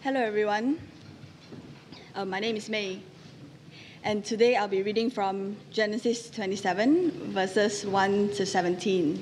Hello everyone, my name is May, and today I'll be reading from Genesis 27, verses 1 to 17.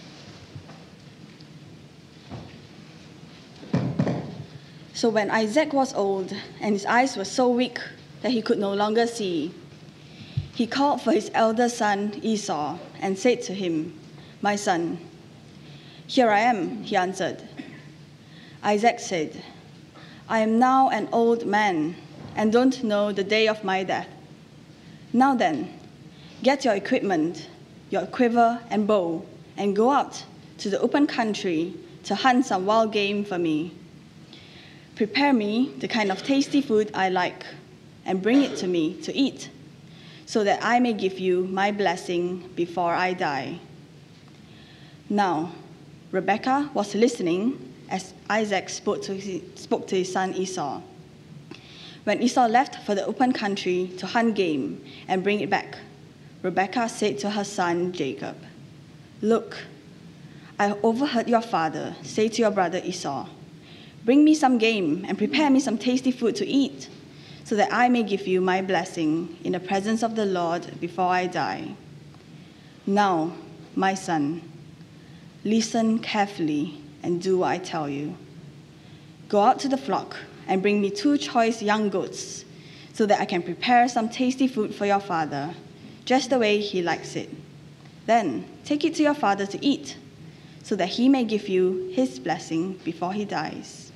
So when Isaac was old, and his eyes were so weak that he could no longer see, he called for his elder son Esau and said to him, "My son." "Here I am," he answered. Isaac said, "I am now an old man and don't know the day of my death. Now then, get your equipment, your quiver and bow, and go out to the open country to hunt some wild game for me. Prepare me the kind of tasty food I like and bring it to me to eat, so that I may give you my blessing before I die." Now, Rebekah was listening as Isaac spoke to his son Esau. When Esau left for the open country to hunt game and bring it back, Rebekah said to her son Jacob, "Look, I overheard your father say to your brother Esau, 'Bring me some game and prepare me some tasty food to eat, so that I may give you my blessing in the presence of the Lord before I die.' Now, my son, listen carefully and do what I tell you. Go out to the flock and bring me 2 choice young goats, so that I can prepare some tasty food for your father, just the way he likes it. Then take it to your father to eat, so that he may give you his blessing before he dies."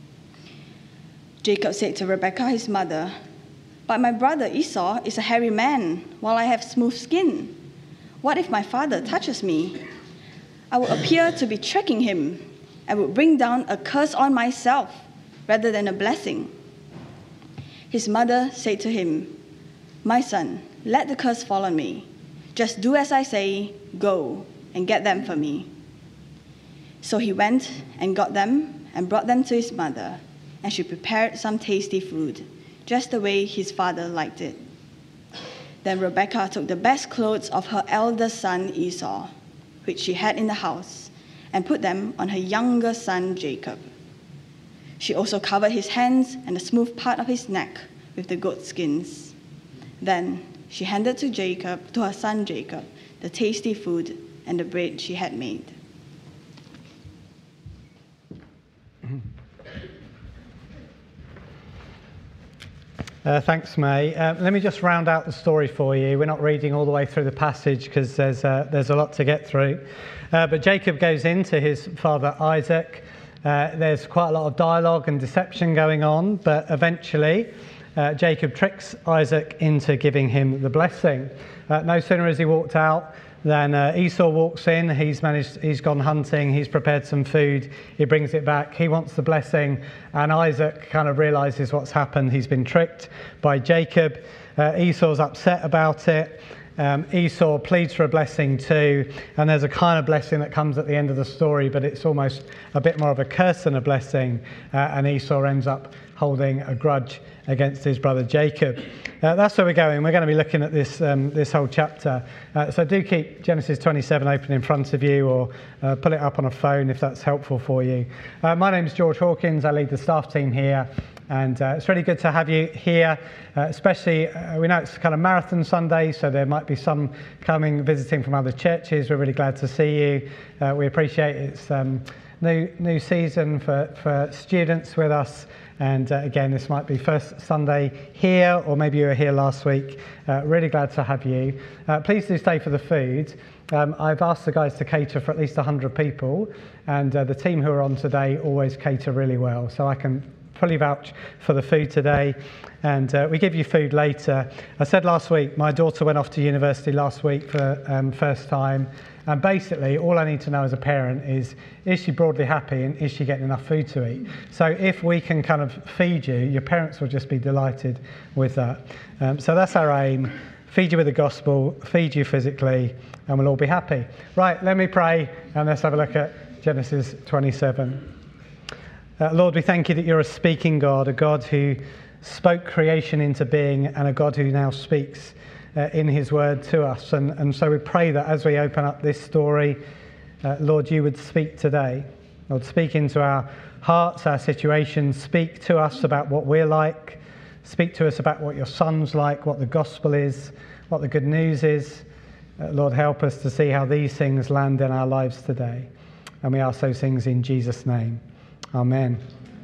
Jacob said to Rebekah his mother, "But my brother Esau is a hairy man, while I have smooth skin. What if my father touches me? I will appear to be tricking him. I would bring down a curse on myself rather than a blessing." His mother said to him, "My son, let the curse fall on me. Just do as I say, go and get them for me." So he went and got them and brought them to his mother, and she prepared some tasty food, just the way his father liked it. Then Rebekah took the best clothes of her eldest son Esau, which she had in the house, and put them on her younger son Jacob. She also covered his hands and the smooth part of his neck with the goat skins. Then she handed to her son Jacob, the tasty food and the bread she had made. Thanks, May. Let me just round out the story for you. We're not reading all the way through the passage because there's a lot to get through. But Jacob goes into his father Isaac. There's quite a lot of dialogue and deception going on, but eventually Jacob tricks Isaac into giving him the blessing. No sooner has he walked out than Esau walks in. He's gone hunting, he's prepared some food, he brings it back, he wants the blessing, and Isaac kind of realizes what's happened. He's been tricked by Jacob. Esau's upset about it. Esau pleads for a blessing too, and there's a kind of blessing that comes at the end of the story, but it's almost a bit more of a curse than a blessing, and Esau ends up holding a grudge against his brother Jacob. That's where we're going. We're going to be looking at this whole chapter. So do keep Genesis 27 open in front of you, or pull it up on a phone if that's helpful for you. My name's George Hawkins. I lead the staff team here, and it's really good to have you here, especially we know it's kind of Marathon Sunday, so there might be some visiting from other churches. We're really glad to see you. We appreciate it's new season for students with us. And again, this might be first Sunday here, or maybe you were here last week. Really glad to have you. Please do stay for the food. I've asked the guys to cater for at least 100 people, and the team who are on today always cater really well. So I can fully vouch for the food today, and we give you food later. I said last week, my daughter went off to university last week for first time. And basically, all I need to know as a parent is she broadly happy and is she getting enough food to eat? So if we can kind of feed you, your parents will just be delighted with that. So that's our aim. Feed you with the gospel, feed you physically, and we'll all be happy. Right, let me pray, and let's have a look at Genesis 27. Lord, we thank you that you're a speaking God, a God who spoke creation into being, and a God who now speaks in his word to us. And so we pray that as we open up this story, Lord, you would speak today. Lord, speak into our hearts, our situations. Speak to us about what we're like. Speak to us about what your Son's like, what the gospel is, what the good news is. Lord, help us to see how these things land in our lives today. And we ask those things in Jesus' name. Amen.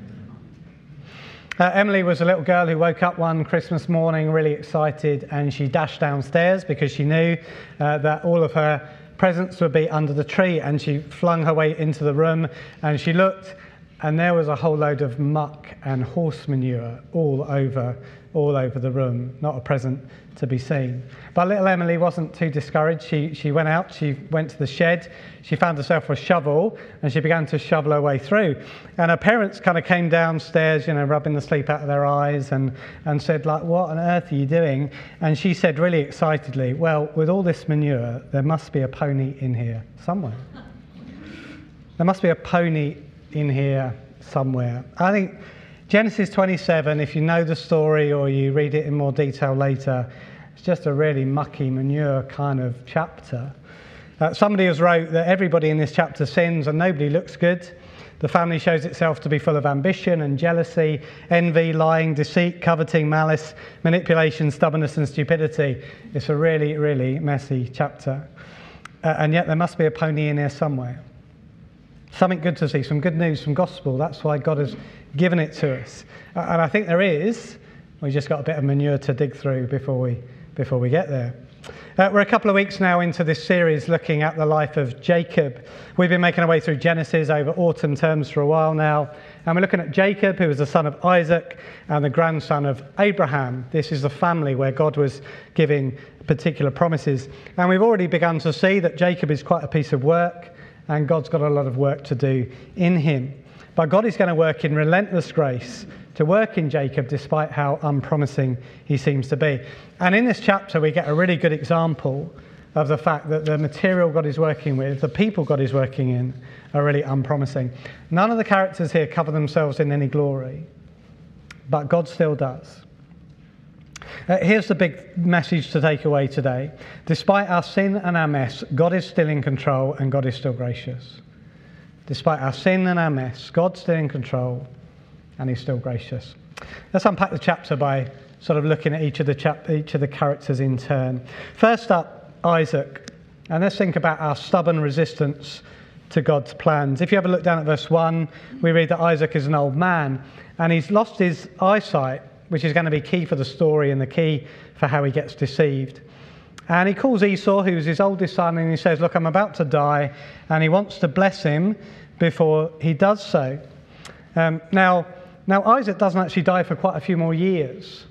Emily was a little girl who woke up one Christmas morning really excited, and she dashed downstairs because she knew that all of her presents would be under the tree, and she flung her way into the room and she looked, and there was a whole load of muck and horse manure all over the room. Not a present to be seen. But little Emily wasn't too discouraged. She went out, she went to the shed, she found herself a shovel, and she began to shovel her way through. And her parents kind of came downstairs, rubbing the sleep out of their eyes and said, like, what on earth are you doing? And she said really excitedly, well, with all this manure, there must be a pony in here somewhere. There must be a pony in here somewhere. I think Genesis 27, if you know the story or you read it in more detail later, it's just a really mucky manure kind of chapter. Somebody has wrote that everybody in this chapter sins and nobody looks good. The family shows itself to be full of ambition and jealousy, envy, lying, deceit, coveting, malice, manipulation, stubbornness and stupidity. It's a really, really messy chapter. And yet there must be a pony in here somewhere. Something good to see, some good news, some gospel. That's why God has given it to us. And I think there is. We just got a bit of manure to dig through before we get there. We're a couple of weeks now into this series looking at the life of Jacob. We've been making our way through Genesis over autumn terms for a while now. And we're looking at Jacob, who was the son of Isaac and the grandson of Abraham. This is the family where God was giving particular promises. And we've already begun to see that Jacob is quite a piece of work, and God's got a lot of work to do in him. But God is going to work in relentless grace to work in Jacob despite how unpromising he seems to be. And in this chapter we get a really good example of the fact that the material God is working with, the people God is working in, are really unpromising. None of the characters here cover themselves in any glory, but God still does. Here's the big message to take away today. Despite our sin and our mess, God is still in control and God is still gracious. Despite our sin and our mess, God's still in control and he's still gracious. Let's unpack the chapter by sort of looking at each of the characters in turn. First up, Isaac. And let's think about our stubborn resistance to God's plans. If you ever look down at verse 1, we read that Isaac is an old man and he's lost his eyesight, which is going to be key for the story and the key for how he gets deceived. And he calls Esau, who's his oldest son, and he says, look, I'm about to die, and he wants to bless him before he does so. Now Isaac doesn't actually die for quite a few more years.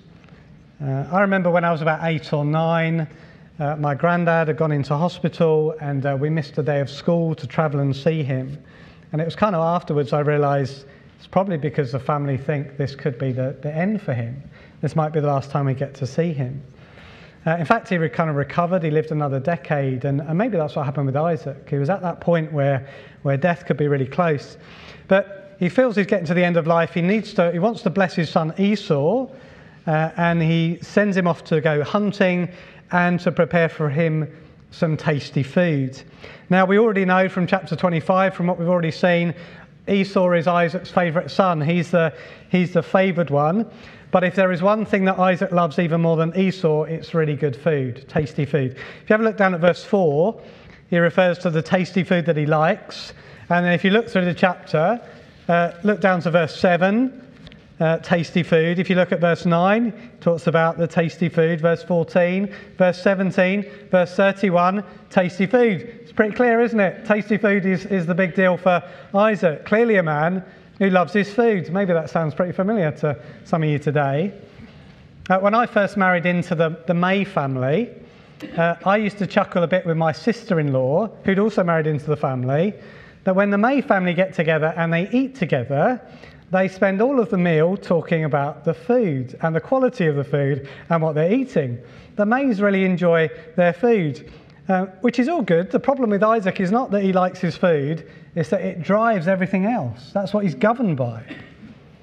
I remember when I was about 8 or 9, my granddad had gone into hospital, and we missed a day of school to travel and see him. And it was kind of afterwards I realised it's probably because the family think this could be the end for him. This might be the last time we get to see him. In fact, he kind of recovered. He lived another decade, and maybe that's what happened with Isaac. He was at that point where death could be really close. But he feels he's getting to the end of life. He wants to bless his son Esau, and he sends him off to go hunting and to prepare for him some tasty food. Now, we already know from chapter 25, from what we've already seen, Esau is Isaac's favourite son. He's the favoured one. But if there is one thing that Isaac loves even more than Esau, it's really good food, tasty food. If you have a look down at verse 4, he refers to the tasty food that he likes. And then if you look through the chapter, look down to verse 7, tasty food. If you look at verse 9, it talks about the tasty food. Verse 14, verse 17, verse 31, tasty food. It's pretty clear, isn't it? Tasty food is the big deal for Isaac. Clearly a man who loves his food. Maybe that sounds pretty familiar to some of you today. When I first married into the May family, I used to chuckle a bit with my sister-in-law, who'd also married into the family, that when the May family get together and they eat together, they spend all of the meal talking about the food and the quality of the food and what they're eating. The Mays really enjoy their food, which is all good. The problem with Isaac is not that he likes his food, it's that it drives everything else. That's what he's governed by.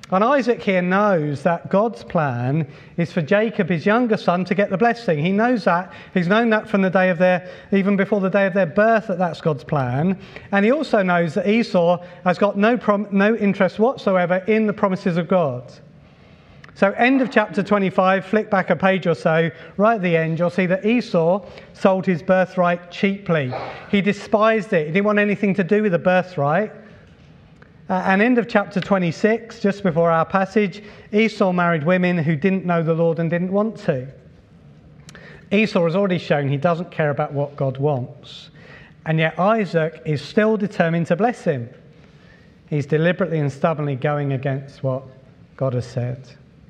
And Isaac here knows that God's plan is for Jacob, his younger son, to get the blessing. He knows that. He's known that from the day of even before the day of their birth, that's God's plan. And he also knows that Esau has got no interest whatsoever in the promises of God. So end of chapter 25, flick back a page or so, right at the end, you'll see that Esau sold his birthright cheaply. He despised it. He didn't want anything to do with the birthright. And end of chapter 26, just before our passage, Esau married women who didn't know the Lord and didn't want to. Esau has already shown he doesn't care about what God wants. And yet Isaac is still determined to bless him. He's deliberately and stubbornly going against what God has said.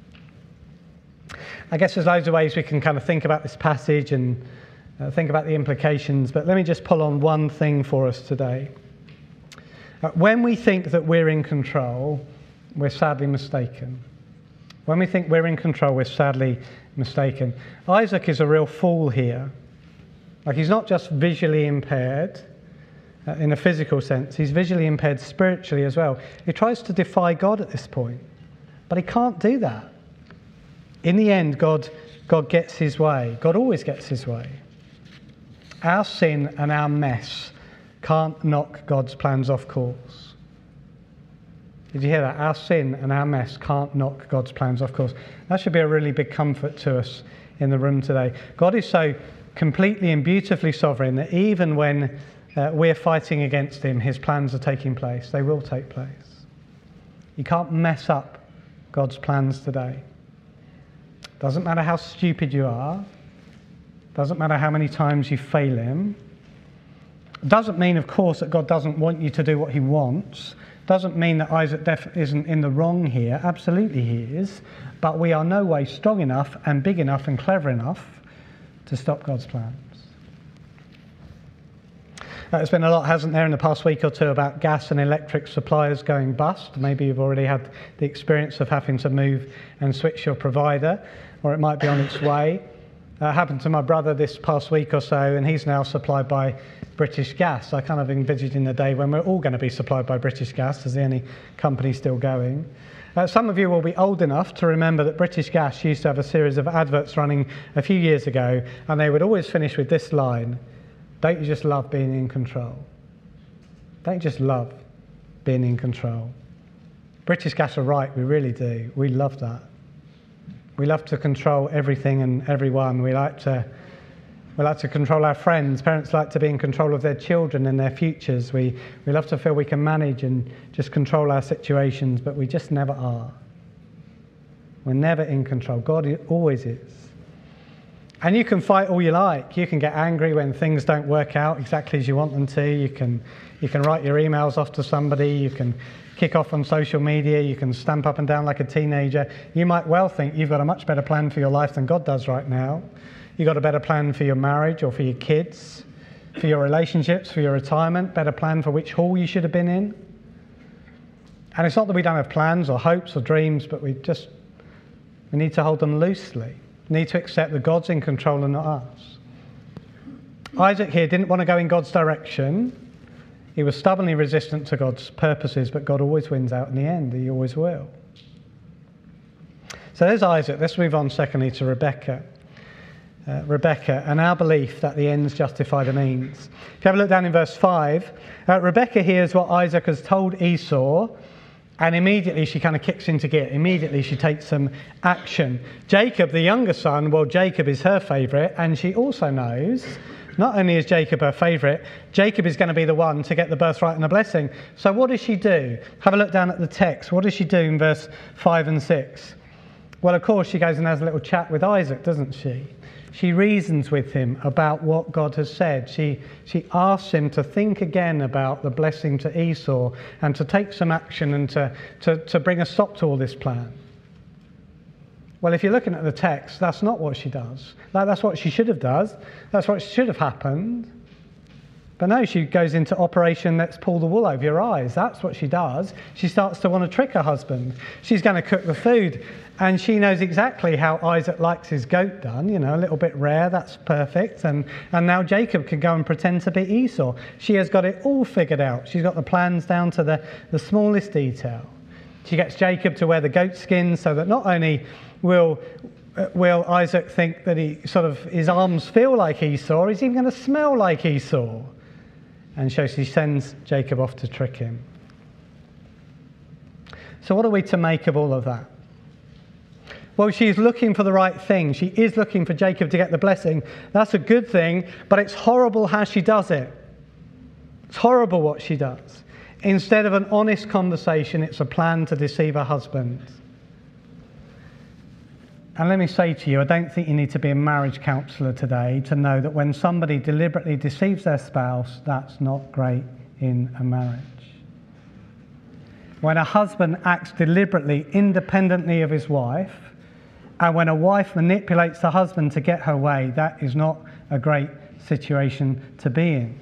I guess there's loads of ways we can kind of think about this passage and think about the implications, but let me just pull on one thing for us today. When we think that we're in control, we're sadly mistaken. When we think we're in control, we're sadly mistaken. Isaac is a real fool here. Like, he's not just visually impaired in a physical sense, he's visually impaired spiritually as well. He tries to defy God at this point, but he can't do that. In the end, God gets his way. God always gets his way. Our sin and our mess can't knock God's plans off course. Did you hear that? Our sin and our mess can't knock God's plans off course. That should be a really big comfort to us in the room today. God is so completely and beautifully sovereign that even when we're fighting against him, his plans are taking place. They will take place. You can't mess up God's plans today. Doesn't matter how stupid you are. Doesn't matter how many times you fail him. Doesn't mean, of course, that God doesn't want you to do what he wants. Doesn't mean that Isaac isn't in the wrong here. Absolutely he is. But we are no way strong enough and big enough and clever enough to stop God's plans. There's been a lot, hasn't there, in the past week or two about gas and electric suppliers going bust. Maybe you've already had the experience of having to move and switch your provider, or it might be on its way. Happened to my brother this past week or so, and he's now supplied by British Gas. I kind of envisaged in the day when we're all going to be supplied by British Gas as the only company still going. Some of you will be old enough to remember that British Gas used to have a series of adverts running a few years ago, and they would always finish with this line: "Don't you just love being in control? Don't you just love being in control?" British Gas are right, we really do. We love that. We love to control everything and everyone. We like to control our friends. Parents like to be in control of their children and their futures. We love to feel we can manage and just control our situations, but we just never are. We're never in control. God always is. And you can fight all you like. You can get angry when things don't work out exactly as you want them to. You can write your emails off to somebody. You can kick off on social media. You can stamp up and down like a teenager. You might well think you've got a much better plan for your life than God does right now. You've got a better plan for your marriage or for your kids, for your relationships, for your retirement, better plan for which hall you should have been in. And it's not that we don't have plans or hopes or dreams, but we need to hold them loosely. We need to accept that God's in control and not us. Isaac here didn't want to go in God's direction. He was stubbornly resistant to God's purposes, but God always wins out in the end. He always will. So there's Isaac. Let's move on secondly to Rebekah. Rebekah and our belief that the ends justify the means. If you have a look down in verse 5, Rebekah hears what Isaac has told Esau, and immediately she kind of kicks into gear. Immediately she takes some action. Jacob, the younger son, well, Jacob is her favourite, and she also knows not only is Jacob her favourite, Jacob is going to be the one to get the birthright and the blessing. So what does she do? Have a look down at the text. What does she do in verse 5 and 6? Well, of course, she goes and has a little chat with Isaac, doesn't she? She reasons with him about what God has said. She asks him to think again about the blessing to Esau and to take some action and to bring a stop to all this plan. Well, if you're looking at the text, that's not what she does. That's what she should have done. That's what should have happened. But no, she goes into operation, let's pull the wool over your eyes. That's what she does. She starts to want to trick her husband. She's going to cook the food. And she knows exactly how Isaac likes his goat done, a little bit rare, that's perfect. And now Jacob can go and pretend to be Esau. She has got it all figured out. She's got the plans down to the smallest detail. She gets Jacob to wear the goat skin so that not only will Isaac think that his arms feel like Esau, he's even going to smell like Esau. And so she sends Jacob off to trick him. So what are we to make of all of that? Well, she's looking for the right thing. She is looking for Jacob to get the blessing. That's a good thing, but it's horrible how she does it. It's horrible what she does. Instead of an honest conversation, it's a plan to deceive her husband. And let me say to you, I don't think you need to be a marriage counsellor today to know that when somebody deliberately deceives their spouse, that's not great in a marriage. When a husband acts deliberately, independently of his wife, and when a wife manipulates the husband to get her way, that is not a great situation to be in.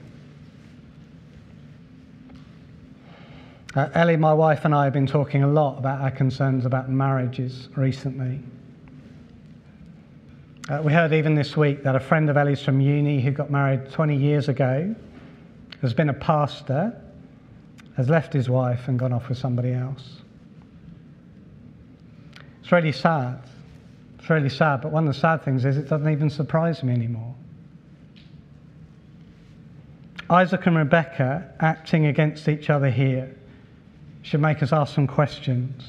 Ellie, my wife, and I have been talking a lot about our concerns about marriages recently. We heard even this week that a friend of Ellie's from uni who got married 20 years ago, has been a pastor, has left his wife and gone off with somebody else. It's really sad. It's really sad, but one of the sad things is it doesn't even surprise me anymore. Isaac and Rebecca acting against each other here should make us ask some questions.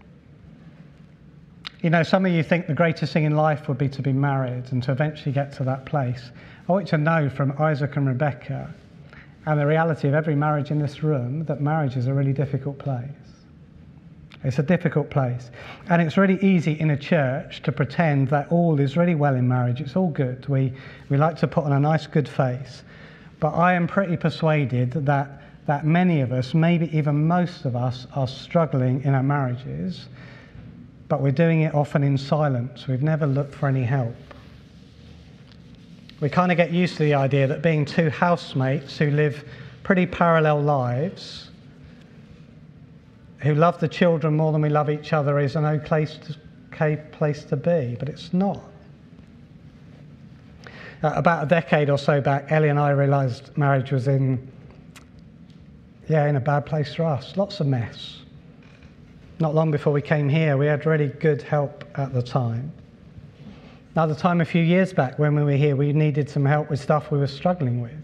You know, some of you think the greatest thing in life would be to be married and to eventually get to that place. I want you to know from Isaac and Rebecca and the reality of every marriage in this room that marriage is a really difficult place. It's a difficult place. And it's really easy in a church to pretend that all is really well in marriage. It's all good. We like to put on a nice, good face. But I am pretty persuaded that many of us, maybe even most of us, are struggling in our marriages, but we're doing it often in silence. We've never looked for any help. We kind of get used to the idea that being two housemates who live pretty parallel lives, who love the children more than we love each other, is an okay place to be, but it's not. About a decade or so back, Ellie and I realised marriage was in a bad place for us. Lots of mess. Not long before we came here, we had really good help at the time. Another time a few years back when we were here, we needed some help with stuff we were struggling with.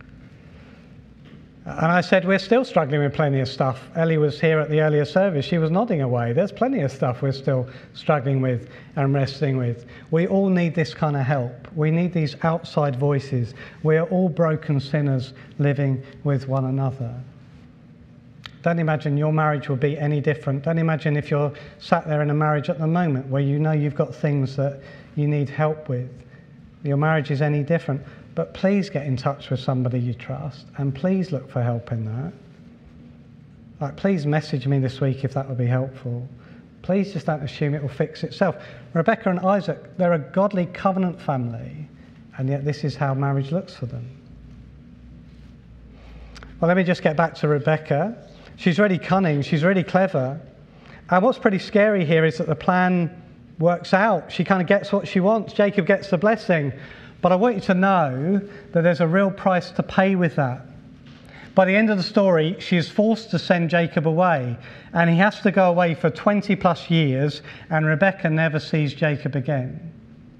And I said, we're still struggling with plenty of stuff. Ellie was here at the earlier service. She was nodding away. There's plenty of stuff we're still struggling with and wrestling with. We all need this kind of help. We need these outside voices. We are all broken sinners living with one another. Don't imagine your marriage will be any different. Don't imagine if you're sat there in a marriage at the moment where you know you've got things that you need help with. Your marriage is any different. But please get in touch with somebody you trust, and please look for help in that. Please message me this week if that would be helpful. Please just don't assume it will fix itself. Rebecca and Isaac, they're a godly covenant family, and yet this is how marriage looks for them. Well, let me just get back to Rebecca. She's really cunning, she's really clever. And what's pretty scary here is that the plan works out. She kind of gets what she wants. Jacob gets the blessing. But I want you to know that there's a real price to pay with that. By the end of the story, she is forced to send Jacob away, and he has to go away for 20 plus years, and Rebecca never sees Jacob again.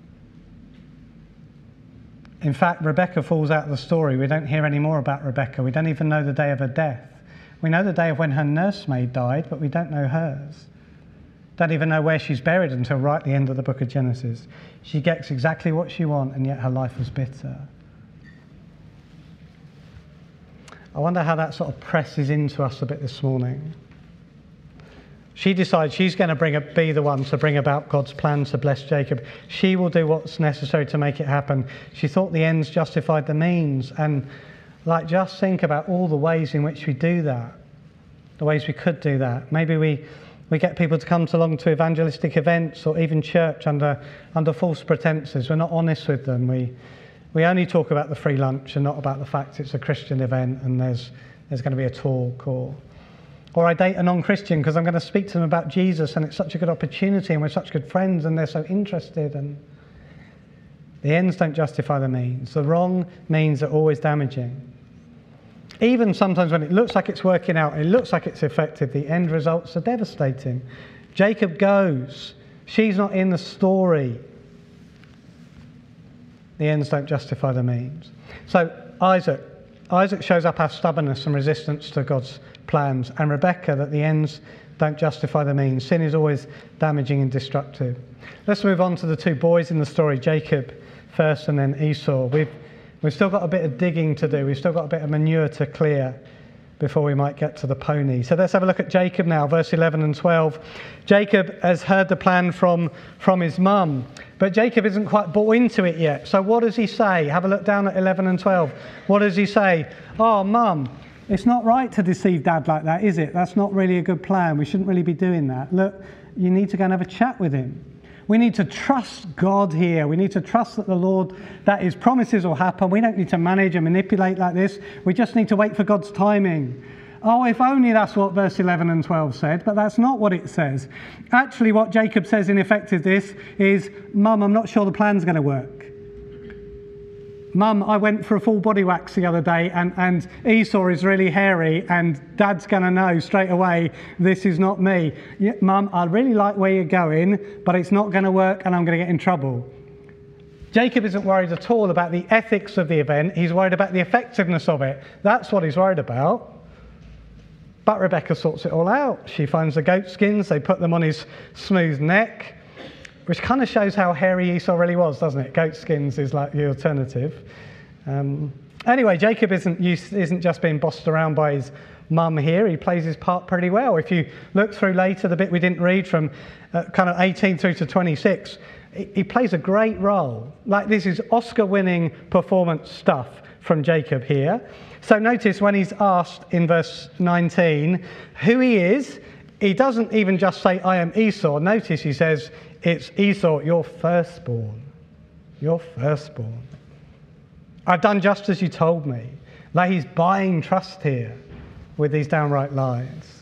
In fact, Rebecca falls out of the story. We don't hear any more about Rebecca. We don't even know the day of her death. We know the day of when her nursemaid died, but we don't know hers. Don't even know where she's buried until right at the end of the book of Genesis. She gets exactly what she wants, and yet her life was bitter. I wonder how that sort of presses into us a bit this morning. She decides she's going to be the one to bring about God's plan to bless Jacob. She will do what's necessary to make it happen. She thought the ends justified the means, and just think about all the ways in which we do that, the ways we could do that. Maybe we get people to come along to evangelistic events or even church under false pretenses. We're not honest with them. We only talk about the free lunch and not about the fact it's a Christian event and there's going to be a talk. Or I date a non-Christian because I'm going to speak to them about Jesus and it's such a good opportunity and we're such good friends and they're so interested. And the ends don't justify the means. The wrong means are always damaging. Even sometimes when it looks like it's working out, it looks like it's effective, the end results are devastating. Jacob goes. She's not in the story. The ends don't justify the means. So Isaac shows up our stubbornness and resistance to God's plans, and Rebecca, that the ends don't justify the means. Sin is always damaging and destructive. Let's move on to the two boys in the story, Jacob first and then Esau. We've still got a bit of digging to do. We've still got a bit of manure to clear before we might get to the pony. So let's have a look at Jacob now, verse 11 and 12. Jacob has heard the plan from his mum, but Jacob isn't quite bought into it yet. So what does he say? Have a look down at 11 and 12. What does he say? Oh, mum, it's not right to deceive dad like that, is it? That's not really a good plan. We shouldn't really be doing that. Look, you need to go and have a chat with him. We need to trust God here. We need to trust that the Lord, that his promises will happen. We don't need to manage and manipulate like this. We just need to wait for God's timing. Oh, if only that's what verse 11 and 12 said, but that's not what it says. Actually, what Jacob says in effect is this, is, Mum, I'm not sure the plan's going to work. Mum, I went for a full body wax the other day and Esau is really hairy and Dad's going to know straight away this is not me. Yeah, Mum, I really like where you're going, but it's not going to work and I'm going to get in trouble. Jacob isn't worried at all about the ethics of the event. He's worried about the effectiveness of it. That's what he's worried about. But Rebecca sorts it all out. She finds the goat skins, they put them on his smooth neck, which kind of shows how hairy Esau really was, doesn't it? Goat skins is like the alternative. Anyway, Jacob isn't just being bossed around by his mum here. He plays his part pretty well. If you look through later, the bit we didn't read from kind of 18 through to 26, he plays a great role. Like, this is Oscar-winning performance stuff from Jacob here. So notice when he's asked in verse 19 who he is, he doesn't even just say, I am Esau. Notice he says, it's Esau, your firstborn. Your firstborn. I've done just as you told me. Like, he's buying trust here with these downright lies.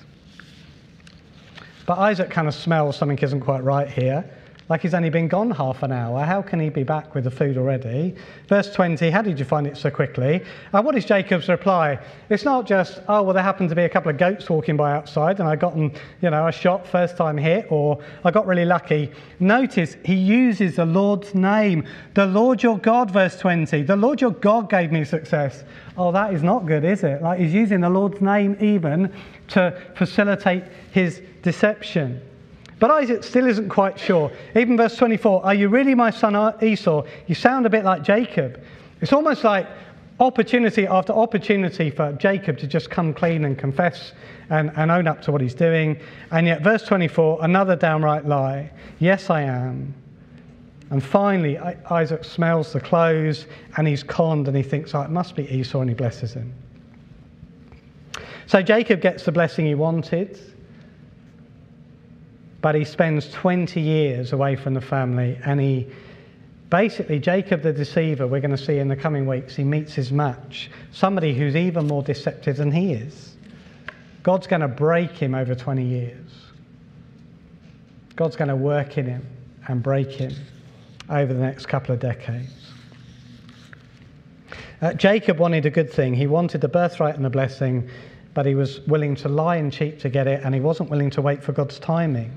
But Isaac kind of smells something isn't quite right here. Like, he's only been gone half an hour. How can he be back with the food already? Verse 20, how did you find it so quickly? What is Jacob's reply? It's not just, oh, well, there happened to be a couple of goats walking by outside and I got them, a shot first time hit, or I got really lucky. Notice he uses the Lord's name. The Lord your God, verse 20. The Lord your God gave me success. Oh, that is not good, is it? Like, he's using the Lord's name even to facilitate his deception. But Isaac still isn't quite sure. Even verse 24, are you really my son Esau? You sound a bit like Jacob. It's almost like opportunity after opportunity for Jacob to just come clean and confess and own up to what he's doing. And yet verse 24, another downright lie. Yes, I am. And finally, Isaac smells the clothes and he's conned and he thinks, oh, it must be Esau, and he blesses him. So Jacob gets the blessing he wanted. But he spends 20 years away from the family, and Jacob the deceiver, we're going to see in the coming weeks, he meets his match, somebody who's even more deceptive than he is. God's going to break him over 20 years. God's going to work in him and break him over the next couple of decades. Jacob wanted a good thing. He wanted the birthright and the blessing, but he was willing to lie and cheat to get it, and he wasn't willing to wait for God's timing.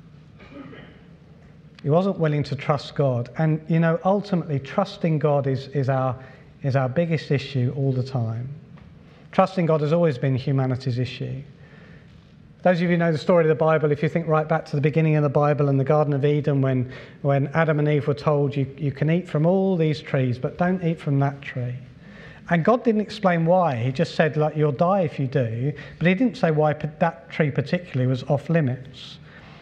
He wasn't willing to trust God. And, ultimately, trusting God is our biggest issue all the time. Trusting God has always been humanity's issue. Those of you who know the story of the Bible, if you think right back to the beginning of the Bible and the Garden of Eden, when Adam and Eve were told, you can eat from all these trees, but don't eat from that tree. And God didn't explain why. He just said, like, you'll die if you do. But he didn't say why that tree particularly was off limits.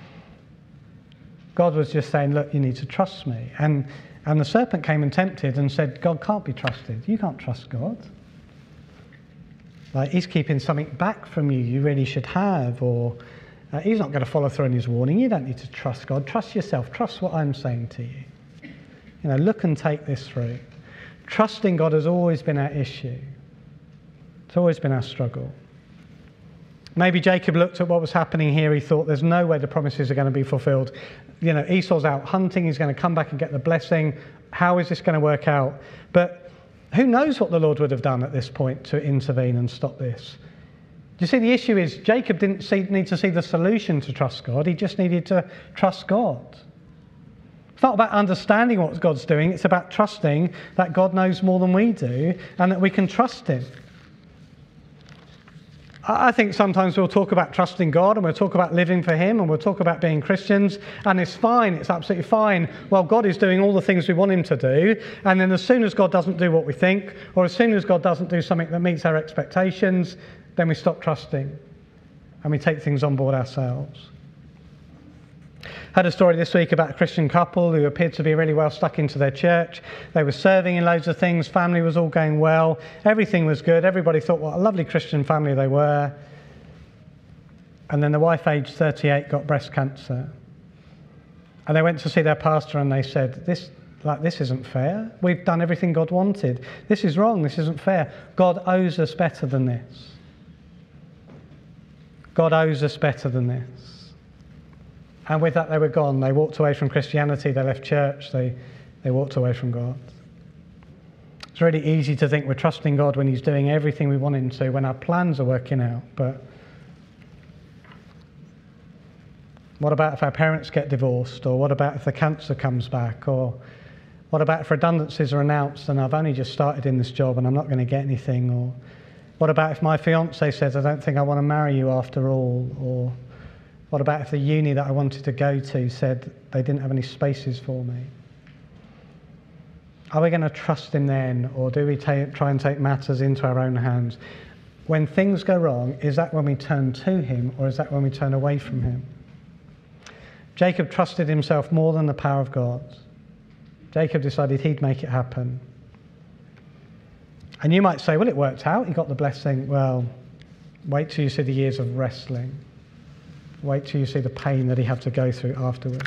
God was just saying, look, you need to trust me. And the serpent came and tempted and said, God can't be trusted. You can't trust God. Like, he's keeping something back from you really should have. Or he's not going to follow through on his warning. You don't need to trust God. Trust yourself. Trust what I'm saying to you. Look and take this through. Trusting God has always been our issue. It's always been our struggle. Maybe Jacob looked at what was happening here. He thought, there's no way the promises are going to be fulfilled. Esau's out hunting. He's going to come back and get the blessing. How is this going to work out? But Who knows what the Lord would have done at this point to intervene and stop this? You see, the issue is Jacob didn't need to see the solution to trust God. He just needed to trust God. It's not about understanding what God's doing. It's about trusting that God knows more than we do and that we can trust him. I think sometimes we'll talk about trusting God and we'll talk about living for him and we'll talk about being Christians, and it's fine, it's absolutely fine. Well, God is doing all the things we want him to do, and then as soon as God doesn't do what we think, or as soon as God doesn't do something that meets our expectations, then we stop trusting and we take things on board ourselves. Had a story this week about a Christian couple who appeared to be really well stuck into their church. They were serving in loads of things, family was all going well, everything was good, everybody thought what a lovely Christian family they were. And then the wife, aged 38, got breast cancer. And they went to see their pastor and they said, this isn't fair. We've done everything God wanted. This is wrong, this isn't fair. God owes us better than this. God owes us better than this. And with that, they were gone. They walked away from Christianity. They left church. They walked away from God. It's really easy to think we're trusting God when he's doing everything we want him to, when our plans are working out. But what about if our parents get divorced? Or what about if the cancer comes back? Or what about if redundancies are announced and I've only just started in this job and I'm not going to get anything? Or what about if my fiancé says, I don't think I want to marry you after all? Or what about if the uni that I wanted to go to said they didn't have any spaces for me? Are we going to trust him then, or do we try and take matters into our own hands? When things go wrong, is that when we turn to him, or is that when we turn away from him? Jacob trusted himself more than the power of God. Jacob decided he'd make it happen. And you might say, well, it worked out, he got the blessing. Well, wait till you see the years of wrestling. Wait till you see the pain that he had to go through afterwards.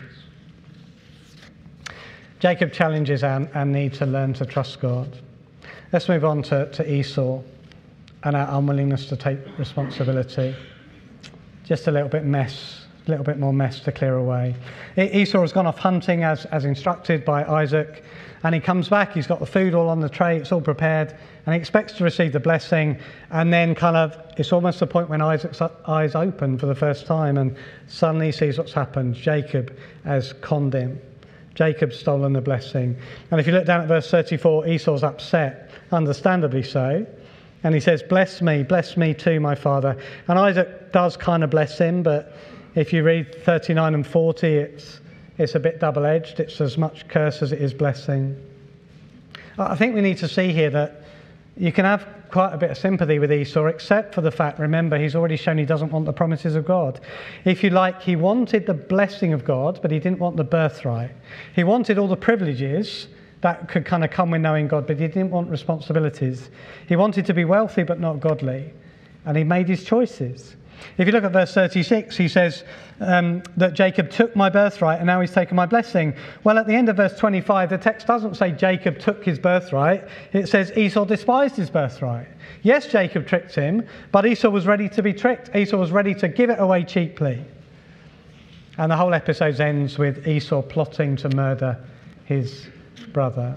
Jacob challenges our need to learn to trust God. Let's move on to Esau and our unwillingness to take responsibility. Just a little bit more mess to clear away. Esau has gone off hunting as instructed by Isaac, and he comes back, he's got the food all on the tray, it's all prepared, and he expects to receive the blessing, and then it's almost the point when Isaac's eyes open for the first time, and suddenly he sees what's happened. Jacob has conned him. Jacob's stolen the blessing. And if you look down at verse 34, Esau's upset, understandably so, and he says, bless me too, my father. And Isaac does kind of bless him, but if you read 39 and 40, it's a bit double-edged. It's as much curse as it is blessing. I think we need to see here that you can have quite a bit of sympathy with Esau, except for the fact, remember, he's already shown he doesn't want the promises of God. If you like, he wanted the blessing of God, but he didn't want the birthright. He wanted all the privileges that could kind of come with knowing God, but he didn't want responsibilities. He wanted to be wealthy, but not godly. And he made his choices. If you look at verse 36, he says that Jacob took my birthright and now he's taken my blessing. Well, at the end of verse 25, the text doesn't say Jacob took his birthright. It says Esau despised his birthright. Yes, Jacob tricked him, but Esau was ready to be tricked. Esau was ready to give it away cheaply. And the whole episode ends with Esau plotting to murder his brother.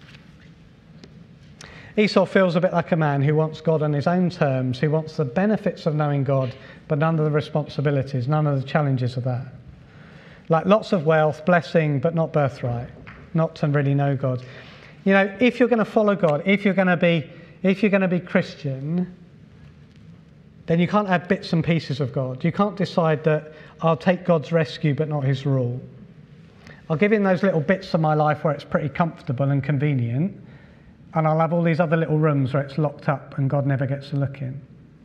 Esau feels a bit like a man who wants God on his own terms, who wants the benefits of knowing God, but none of the responsibilities, none of the challenges of that. Like lots of wealth, blessing, but not birthright, not to really know God. You know, if you're going to follow God, if you're going to be Christian, then you can't have bits and pieces of God. You can't decide that I'll take God's rescue, but not his rule. I'll give him those little bits of my life where it's pretty comfortable and convenient, and I'll have all these other little rooms where it's locked up and God never gets to look in.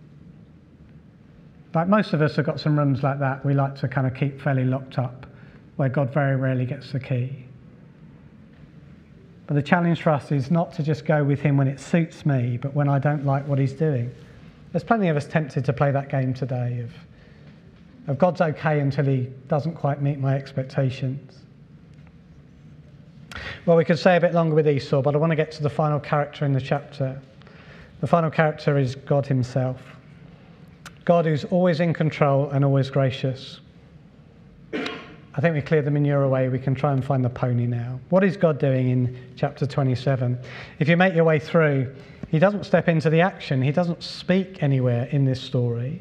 Like most of us have got some rooms like that we like to kind of keep fairly locked up, where God very rarely gets the key. But the challenge for us is not to just go with him when it suits me, but when I don't like what he's doing. There's plenty of us tempted to play that game today of God's okay until he doesn't quite meet my expectations. Well, we could say a bit longer with Esau, but I want to get to the final character in the chapter. The final character is God himself. God who's always in control and always gracious. I think we cleared the manure away. We can try and find the pony now. What is God doing in chapter 27? If you make your way through, he doesn't step into the action. He doesn't speak anywhere in this story.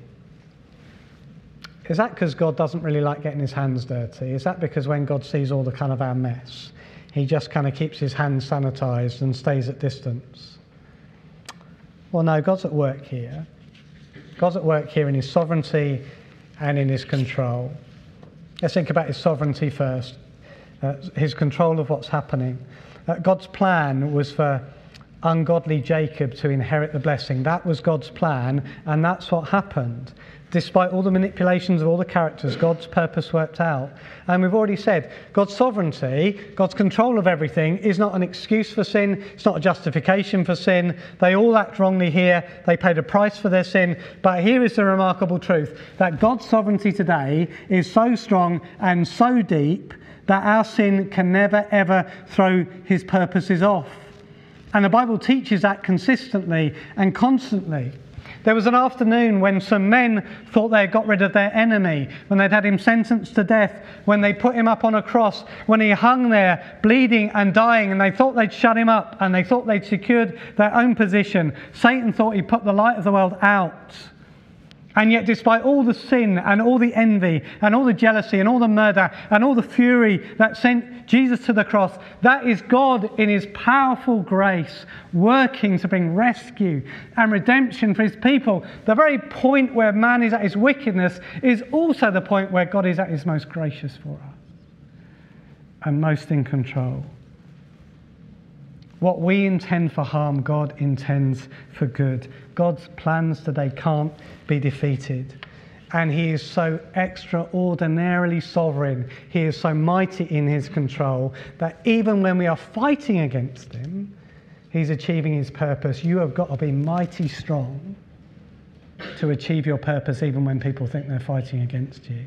Is that because God doesn't really like getting his hands dirty? Is that because when God sees all the kind of our mess, he just kind of keeps his hands sanitized and stays at distance? Well, no, God's at work here. God's at work here in his sovereignty and in his control. Let's think about his sovereignty first, his control of what's happening. God's plan was for ungodly Jacob to inherit the blessing. That was God's plan, and that's what happened. Despite all the manipulations of all the characters, God's purpose worked out. And we've already said, God's sovereignty, God's control of everything is not an excuse for sin. It's not a justification for sin. They all act wrongly here. They paid a price for their sin. But here is the remarkable truth, that God's sovereignty today is so strong and so deep that our sin can never, ever throw his purposes off. And the Bible teaches that consistently and constantly. There was an afternoon when some men thought they had got rid of their enemy, when they'd had him sentenced to death, when they put him up on a cross, when he hung there bleeding and dying, and they thought they'd shut him up and they thought they'd secured their own position. Satan thought he'd put the light of the world out. And yet, despite all the sin and all the envy and all the jealousy and all the murder and all the fury that sent Jesus to the cross, that is God in his powerful grace working to bring rescue and redemption for his people. The very point where man is at his wickedness is also the point where God is at his most gracious for us and most in control. What we intend for harm, God intends for good. God's plans today can't be defeated. And he is so extraordinarily sovereign, he is so mighty in his control, that even when we are fighting against him, he's achieving his purpose. You have got to be mighty strong to achieve your purpose, even when people think they're fighting against you.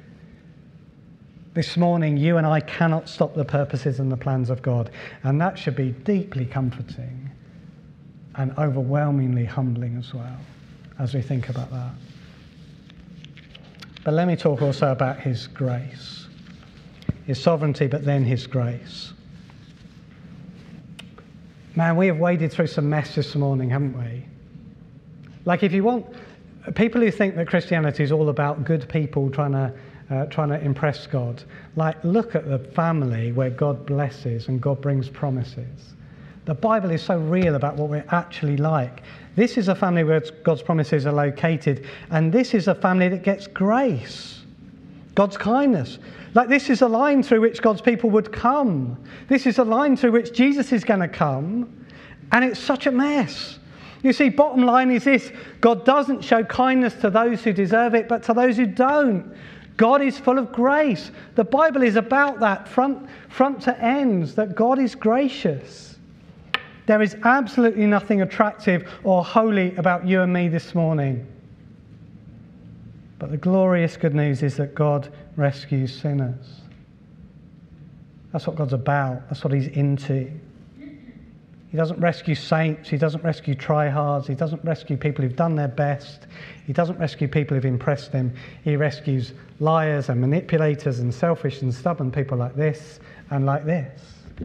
This morning, you and I cannot stop the purposes and the plans of God, and that should be deeply comforting and overwhelmingly humbling as well, as we think about that. But let me talk also about his grace. His sovereignty, but then his grace. Man, we have waded through some mess this morning, haven't we? Like, if you want, people who think that Christianity is all about good people trying to impress God, like, look at the family where God blesses and God brings promises. The Bible is so real about what we're actually like. This is a family where God's promises are located, and this is a family that gets grace, God's kindness. Like, this is a line through which God's people would come. This is a line through which Jesus is going to come, and it's such a mess. You see, bottom line is this: God doesn't show kindness to those who deserve it, but to those who don't. God is full of grace. The Bible is about that front to end, that God is gracious. There is absolutely nothing attractive or holy about you and me this morning. But the glorious good news is that God rescues sinners. That's what God's about. That's what he's into. He doesn't rescue saints. He doesn't rescue tryhards. He doesn't rescue people who've done their best. He doesn't rescue people who've impressed him. He rescues liars and manipulators and selfish and stubborn people like this and like this.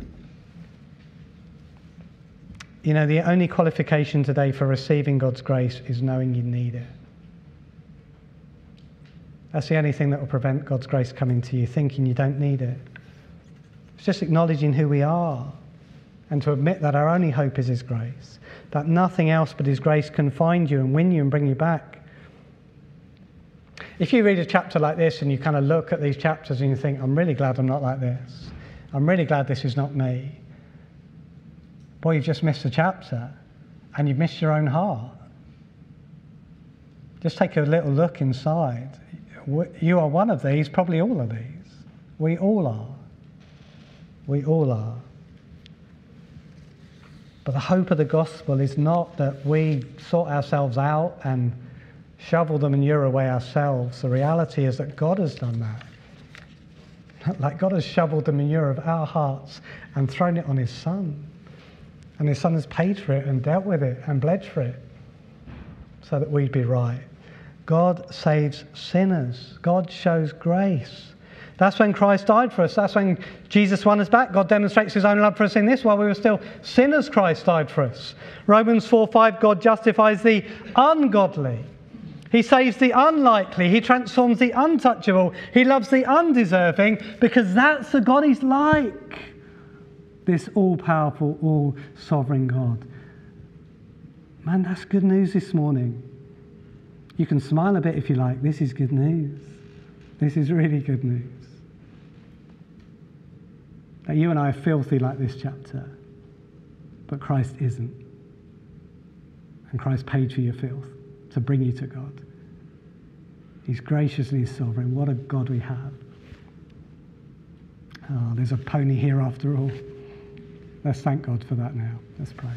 You know, the only qualification today for receiving God's grace is knowing you need it. That's the only thing that will prevent God's grace coming to you, thinking you don't need it. It's just acknowledging who we are and to admit that our only hope is his grace, that nothing else but his grace can find you and win you and bring you back. If you read a chapter like this and you kind of look at these chapters and you think, I'm really glad I'm not like this. I'm really glad this is not me. Boy, you've just missed a chapter and you've missed your own heart. Just take a little look inside. You are one of these, probably all of these. We all are. We all are. But the hope of the gospel is not that we sort ourselves out and shovel the manure away ourselves. The reality is that God has done that. Like, God has shoveled the manure of our hearts and thrown it on his Son. And his Son has paid for it and dealt with it and bled for it so that we'd be right. God saves sinners. God shows grace. That's when Christ died for us. That's when Jesus won us back. God demonstrates his own love for us in this. While we were still sinners, Christ died for us. Romans 4:5, God justifies the ungodly. He saves the unlikely. He transforms the untouchable. He loves the undeserving, because that's the God he's like. This all-powerful, all-sovereign God. Man, that's good news this morning. You can smile a bit if you like. This is good news. This is really good news. That you and I are filthy like this chapter, but Christ isn't. And Christ paid for your filth to bring you to God. He's gracious and he's sovereign. What a God we have. Oh, there's a pony here after all. Let's thank God for that now. Let's pray.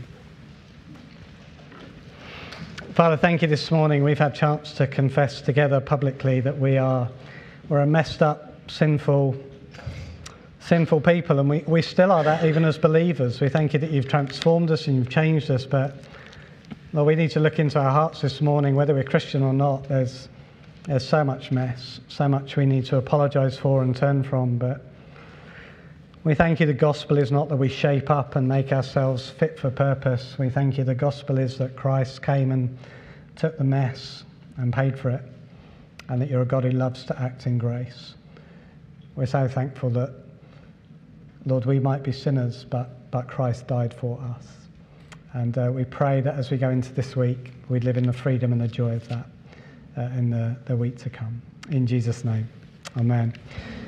Father, thank you this morning. We've had a chance to confess together publicly that we're a messed up, sinful people, and we still are that even as believers. We thank you that you've transformed us and you've changed us, but Lord, we need to look into our hearts this morning, whether we're Christian or not. There's so much mess, so much we need to apologise for and turn from, but we thank you the gospel is not that we shape up and make ourselves fit for purpose. We thank you the gospel is that Christ came and took the mess and paid for it, and that you're a God who loves to act in grace. We're so thankful that, Lord, we might be sinners, but Christ died for us. And we pray that as we go into this week, we'd live in the freedom and the joy of that in the week to come. In Jesus' name, amen.